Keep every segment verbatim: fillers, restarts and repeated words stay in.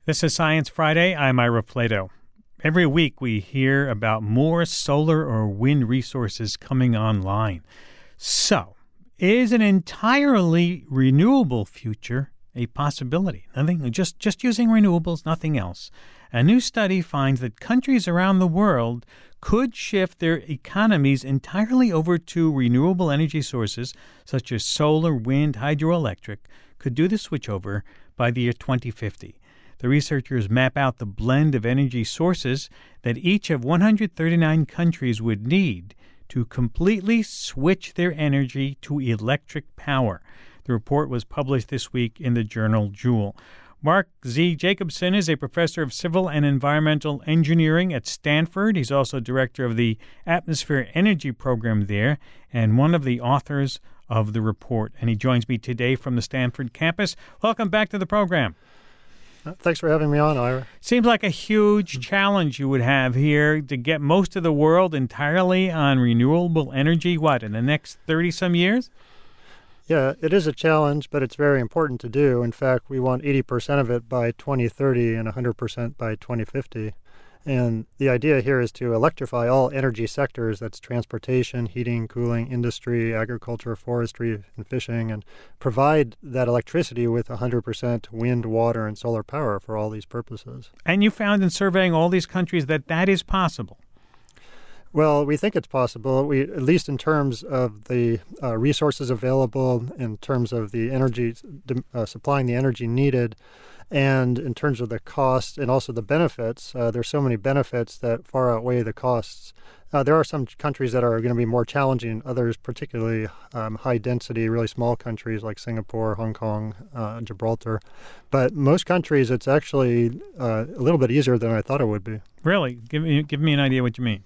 This is Science Friday. I'm Ira Flatow. Every week we hear about more solar or wind resources coming online. So, is an entirely renewable future a possibility? Nothing, just, just using renewables, nothing else. A new study finds that countries around the world could shift their economies entirely over to renewable energy sources such as solar, wind, hydroelectric, could do the switchover by the year twenty fifty. The researchers map out the blend of energy sources that each of one hundred thirty-nine countries would need to completely switch their energy to electric power. The report was published this week in the journal Joule. Mark Z. Jacobson is a professor of civil and environmental engineering at Stanford. He's also director of the Atmosphere Energy Program there and one of the authors of the report. And he joins me today from the Stanford campus. Welcome back to the program. Thanks for having me on, Ira. Seems like a huge challenge you would have here to get most of the world entirely on renewable energy, what, in the next thirty-some years? Yeah, it is a challenge, but it's very important to do. In fact, we want eighty percent of it by twenty thirty and one hundred percent by twenty fifty. And the idea here is to electrify all energy sectors. That's transportation, heating, cooling, industry, agriculture, forestry, and fishing, and provide that electricity with one hundred percent wind, water, and solar power for all these purposes. And you found in surveying all these countries that that is possible. Well, we think it's possible, we, at least in terms of the uh, resources available, in terms of the energy, uh, supplying the energy needed, and in terms of the cost and also the benefits. Uh, there's so many benefits that far outweigh the costs. Uh, there are some countries that are going to be more challenging, others particularly um, high-density, really small countries like Singapore, Hong Kong, uh, Gibraltar. But most countries, it's actually uh, a little bit easier than I thought it would be. Really? Give me, give me an idea what you mean.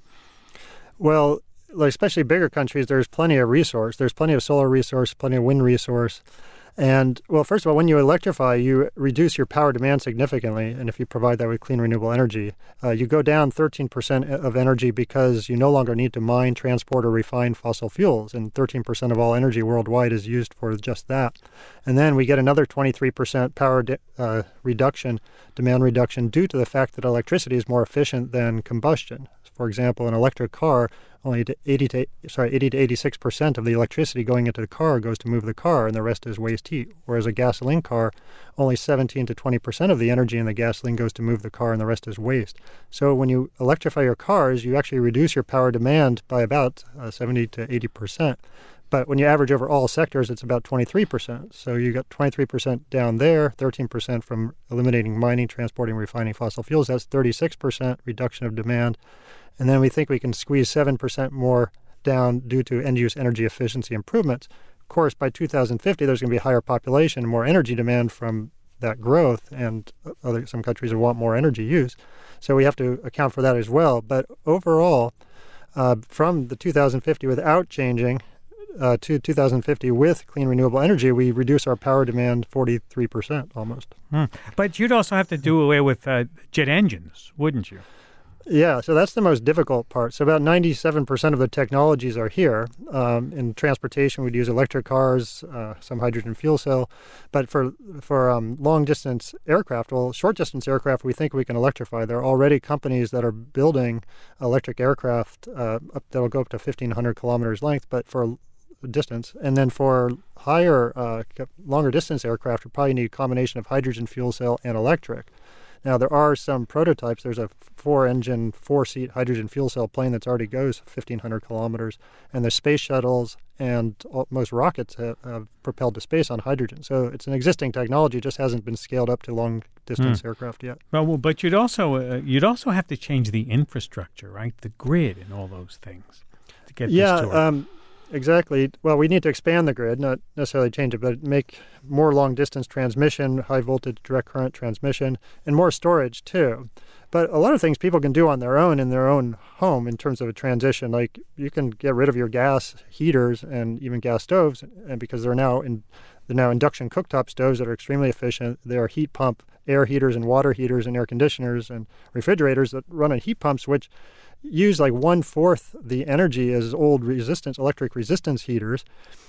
Well, like especially bigger countries, there's plenty of resource. There's plenty of solar resource, plenty of wind resource. And, well, first of all, when you electrify, you reduce your power demand significantly. And if you provide that with clean, renewable energy, uh, you go down thirteen percent of energy because you no longer need to mine, transport, or refine fossil fuels. And thirteen percent of all energy worldwide is used for just that. And then we get another twenty-three percent power de- uh, reduction, demand reduction, due to the fact that electricity is more efficient than combustion. For example, an electric car, only eighty to sorry eighty to eighty-six percent of the electricity going into the car goes to move the car, and the rest is waste heat. Whereas a gasoline car, only seventeen to twenty percent of the energy in the gasoline goes to move the car, and the rest is waste. So when you electrify your cars, you actually reduce your power demand by about uh, seventy to eighty percent. But when you average over all sectors, it's about twenty-three percent. So you got twenty-three percent down there, thirteen percent from eliminating mining, transporting, refining fossil fuels. That's thirty-six percent reduction of demand. And then we think we can squeeze seven percent more down due to end-use energy efficiency improvements. Of course, by two thousand fifty, there's going to be a higher population, more energy demand from that growth, and other, some countries will want more energy use. So we have to account for that as well. But overall, uh, from the two thousand fifty without changing uh, to two thousand fifty with clean renewable energy, we reduce our power demand forty-three percent almost. Hmm. But you'd also have to do away with uh, jet engines, wouldn't you? Yeah, so that's the most difficult part. So about ninety-seven percent of the technologies are here. Um, in transportation, we'd use electric cars, uh, some hydrogen fuel cell. But for for um, long-distance aircraft, well, short-distance aircraft, we think we can electrify. There are already companies that are building electric aircraft uh, up, that'll go up to fifteen hundred kilometers length, but for distance. And then for higher, uh, longer distance aircraft, we probably need a combination of hydrogen fuel cell and electric. Now, there are some prototypes. There's a four-engine, four-seat hydrogen fuel cell plane that already goes fifteen hundred kilometers, and the space shuttles and all, most rockets have, have propelled to space on hydrogen. So it's an existing technology, just hasn't been scaled up to long-distance mm. aircraft yet. Well, well, but you'd also uh, you'd also have to change the infrastructure, right? The grid and all those things to get yeah, this to work. Um, Exactly. Well, we need to expand the grid, not necessarily change it, but make more long-distance transmission, high-voltage direct current transmission, and more storage, too. But a lot of things people can do on their own in their own home in terms of a transition. Like you can get rid of your gas heaters and even gas stoves, and because they're now in they're now induction cooktop stoves that are extremely efficient. They are heat pump air heaters and water heaters and air conditioners and refrigerators that run on heat pumps, which use like one-fourth the energy as old resistance, electric resistance heaters.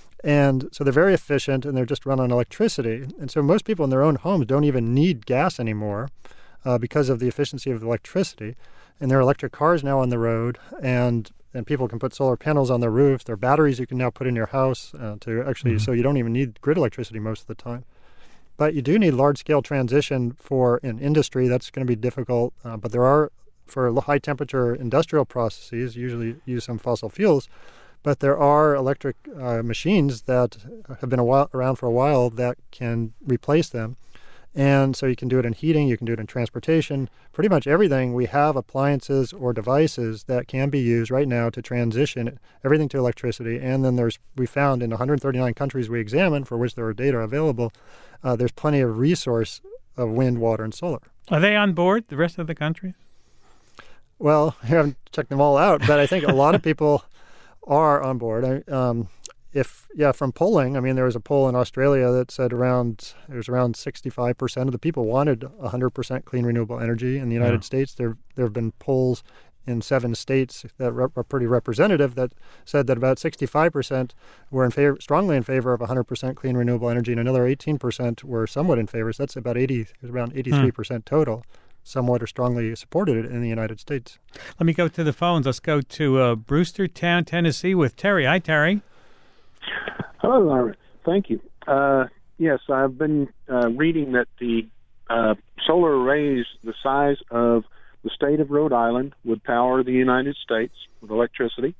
And so they're very efficient, and they're just run on electricity. And so most people in their own homes don't even need gas anymore. uh, because of the efficiency of electricity. And there are electric cars now on the road, and and people can put solar panels on their roofs. There are batteries you can now put in your house uh, to actually, mm-hmm. so you don't even need grid electricity most of the time. But you do need large-scale transition for an industry. That's going to be difficult. Uh, but there are, for high-temperature industrial processes, usually use some fossil fuels. But there are electric uh, machines that have been a while, around for a while that can replace them. And so you can do it in heating, you can do it in transportation. Pretty much everything, we have appliances or devices that can be used right now to transition everything to electricity. And then there's, we found in one hundred thirty-nine countries we examined, for which there are data available, uh, there's plenty of resource of wind, water, and solar. Are they on board, the rest of the countries? Well, I haven't checked them all out, but I think a lot of people are on board. I, um, If yeah, from polling, I mean, there was a poll in Australia that said around it was around sixty-five percent of the people wanted one hundred percent clean renewable energy. In the United yeah. States, there there have been polls in seven states that rep- are pretty representative that said that about sixty-five percent were in favor, strongly in favor of one hundred percent clean renewable energy, and another eighteen percent were somewhat in favor. So that's about eighty, around eighty-three percent hmm. total. Somewhat or strongly supported it in the United States. Let me go to the phones. Let's go to uh, Brewstertown, Tennessee, with Terry. Hi, Terry. Hello, Larry. Thank you. Uh, yes, I've been uh, reading that the uh, solar arrays the size of the state of Rhode Island would power the United States with electricity,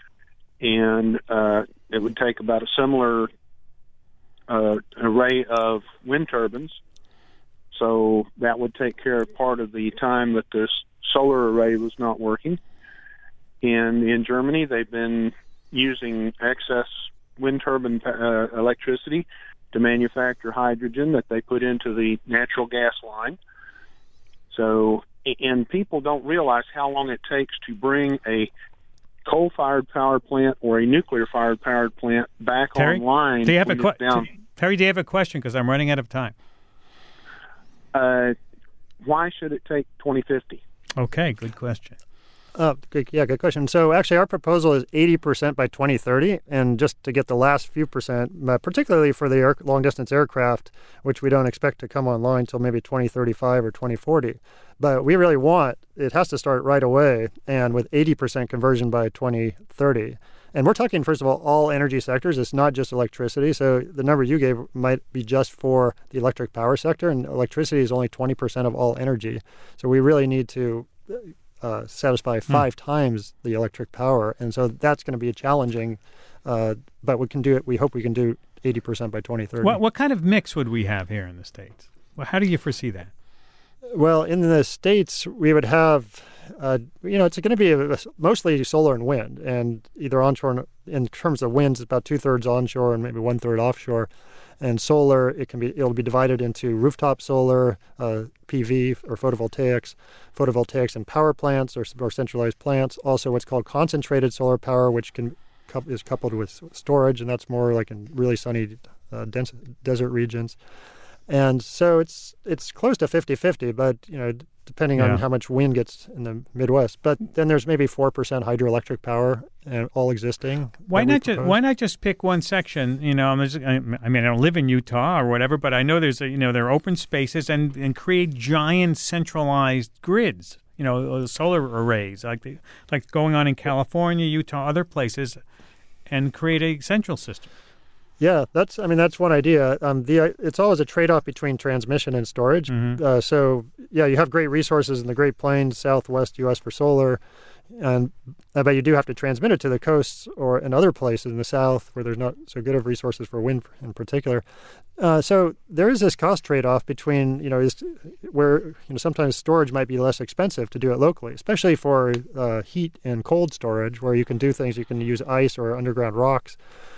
and uh, it would take about a similar uh, array of wind turbines. So that would take care of part of the time that this solar array was not working. And in Germany, they've been using excess wind turbine uh, electricity to manufacture hydrogen that they put into the natural gas line. So, and people don't realize how long it takes to bring a coal-fired power plant or a nuclear-fired power plant back Terry, online. Do you have a que- Terry, do you have a question? Because I'm running out of time. Uh, why should it take twenty fifty? Okay, good question. Uh, good, yeah, good question. So actually our proposal is eighty percent by twenty thirty, and just to get the last few percent, uh, particularly for the air, long-distance aircraft, which we don't expect to come online until maybe twenty thirty-five or twenty forty. But we really want, it has to start right away, and with eighty percent conversion by twenty thirty. And we're talking, first of all, all energy sectors. It's not just electricity. So the number you gave might be just for the electric power sector, and electricity is only twenty percent of all energy. So we really need to uh, satisfy five mm. times the electric power. And so that's going to be challenging, uh, but we can do it. We hope we can do eighty percent by twenty thirty. What, what kind of mix would we have here in the States? Well, how do you foresee that? Well, in the States, we would have, uh, you know, it's going to be a, a, mostly solar and wind, and either onshore, and, in terms of winds, about two-thirds onshore and maybe one-third offshore. And solar, it can be, it'll be divided into rooftop solar, uh, P V, or photovoltaics, photovoltaics and power plants or, or centralized plants. Also what's called concentrated solar power, which can is coupled with storage, and that's more like in really sunny, uh, dense desert regions. And so it's it's close to fifty-fifty, but you know, depending yeah. on how much wind gets in the Midwest. But then there's maybe four percent hydroelectric power, and all existing. Why not just Why not just pick one section? You know, I'm just, I mean, I don't live in Utah or whatever, but I know there's a, you know there are open spaces, and, and create giant centralized grids. You know, solar arrays like the, like going on in California, Utah, other places, and create a central system. Yeah, that's. I mean, that's one idea. Um, the it's always a trade-off between transmission and storage. Mm-hmm. Uh, so, yeah, you have great resources in the Great Plains, Southwest U S for solar, and uh, but you do have to transmit it to the coasts or in other places in the South where there's not so good of resources for wind in particular. Uh, so there is this cost trade-off between, you know, is where you know sometimes storage might be less expensive to do it locally, especially for uh, heat and cold storage, where you can do things. You can use ice or underground rocks,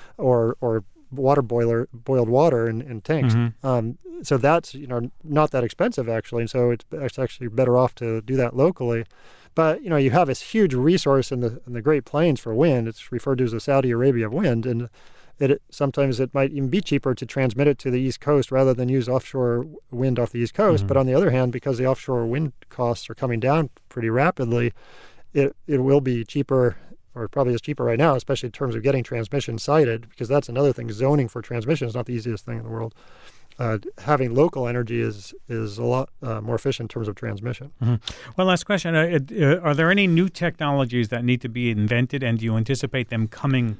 or or water boiler, boiled water in, in tanks. Mm-hmm. Um, so that's, you know, not that expensive actually. And so it's, it's actually better off to do that locally. But, you know, you have this huge resource in the in the Great Plains for wind. It's referred to as the Saudi Arabia of wind. And it sometimes it might even be cheaper to transmit it to the East Coast rather than use offshore wind off the East Coast. Mm-hmm. But on the other hand, because the offshore wind costs are coming down pretty rapidly, it, it will be cheaper, or probably is cheaper right now, especially in terms of getting transmission sited, because that's another thing. Zoning for transmission is not the easiest thing in the world. uh, having local energy is is a lot uh, more efficient in terms of transmission. Mm-hmm. Well, last question. Uh, uh, are there any new technologies that need to be invented, and do you anticipate them coming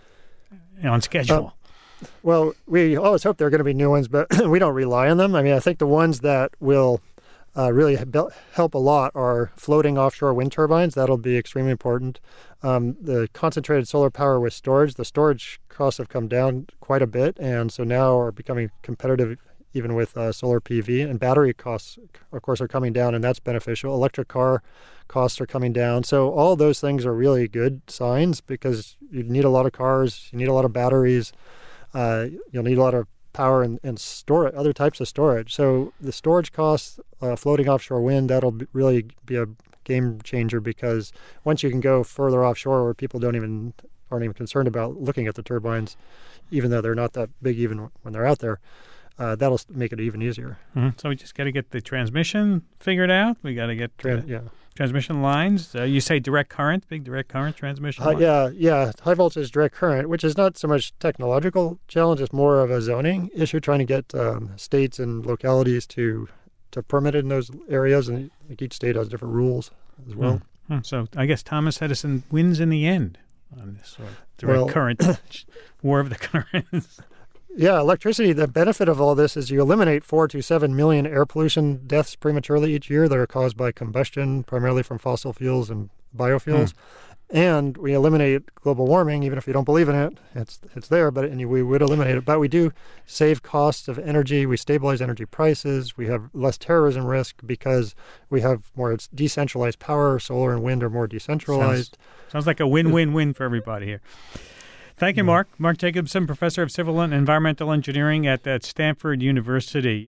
on schedule? Uh, well, we always hope there are going to be new ones, but we don't rely on them. I mean, I think the ones that will uh, really help a lot are floating offshore wind turbines. That'll be extremely important. Um, the concentrated solar power with storage, the storage costs have come down quite a bit, and so now are becoming competitive even with uh, solar P V. And battery costs, of course, are coming down, and that's beneficial. Electric car costs are coming down. So all those things are really good signs because you need a lot of cars, you need a lot of batteries, uh, you'll need a lot of power and, and store other types of storage. So the storage costs, uh, floating offshore wind, that'll be, really be a game changer because once you can go further offshore where people don't even aren't even concerned about looking at the turbines, even though they're not that big even when they're out there, uh, that'll make it even easier. Mm-hmm. So we just got to get the transmission figured out. We got to get Tran- uh, yeah. transmission lines. Uh, you say direct current, big direct current transmission Uh, line? yeah, yeah, high voltage direct current, which is not so much technological challenge, it's more of a zoning issue, trying to get um, states and localities to to permit it in those areas, and like each state has different rules as well. Hmm. Hmm. So I guess Thomas Edison wins in the end on this sort of direct Well, current, war of the currents. Yeah, electricity, the benefit of all this is you eliminate four to seven million air pollution deaths prematurely each year that are caused by combustion, primarily from fossil fuels and biofuels. Mm. And we eliminate global warming, even if you don't believe in it. It's it's there, but and you, we would eliminate it. But we do save costs of energy. We stabilize energy prices. We have less terrorism risk because we have more decentralized power. Solar and wind are more decentralized. Sounds, sounds like a win-win-win for everybody here. Thank you, Mark. Mark Jacobson, professor of civil and environmental engineering at, at Stanford University.